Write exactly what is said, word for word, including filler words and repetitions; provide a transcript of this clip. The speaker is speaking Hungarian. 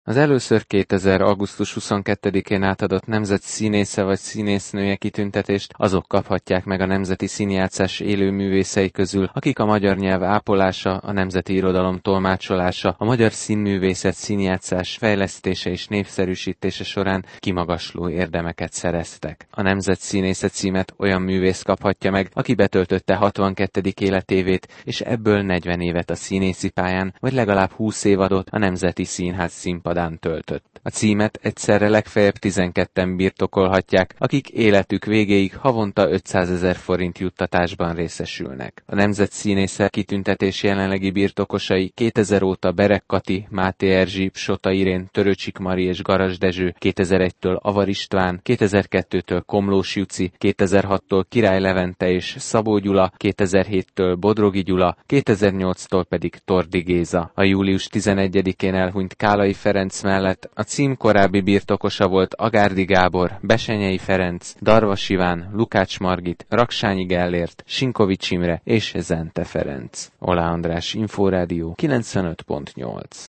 Az először kétezer. augusztus huszonkettedikén átadott nemzet színésze vagy színésznője kitüntetést azok kaphatják meg a Nemzeti Színjátszás élőművészei közül, akik a magyar nyelv ápolása, a nemzeti irodalom tolmácsolása, a magyar színművészet színjátszás fejlesztése és népszerűsítése során kimagasló érdemeket szereztek. A nemzet színésze címet olyan művész kaphatja meg, aki betöltötte hatvankettedik életévét, és ebből negyven évet a színészi pályán, vagy legalább húsz évadot a Nemzeti Színház színpadán töltött. A címet egyszerre legfeljebb tizenketten birtokolhatják, akik életük végéig havonta ötszázezer forint juttatásban részesülnek. A nemzet színésze kitüntetés jelenlegi birtokosai kétezer óta Berek Kati, Máté Erzsi, Psota Irén, Törőcsik Mari és Garas Dezső, kétezer-egytől Avar István, kétezer-kettőtől Komlós Juci, kétezer-hattól Király Levente és Szabó Gyula, kétezer-héttől Bodrogi Gyula, kétezer-nyolctól pedig Tordi Géza. A július tizenegyedikén elhunyt Kálai Ferenc mellett a cím korábbi birtokosa volt Agárdi Gábor, Besenyei Ferenc, Darvas Iván, Lukács Margit, Raksányi Gellért, Sinkovics Imre és Zente Ferenc. Oláh András, Inforádió kilencvenöt pont nyolc.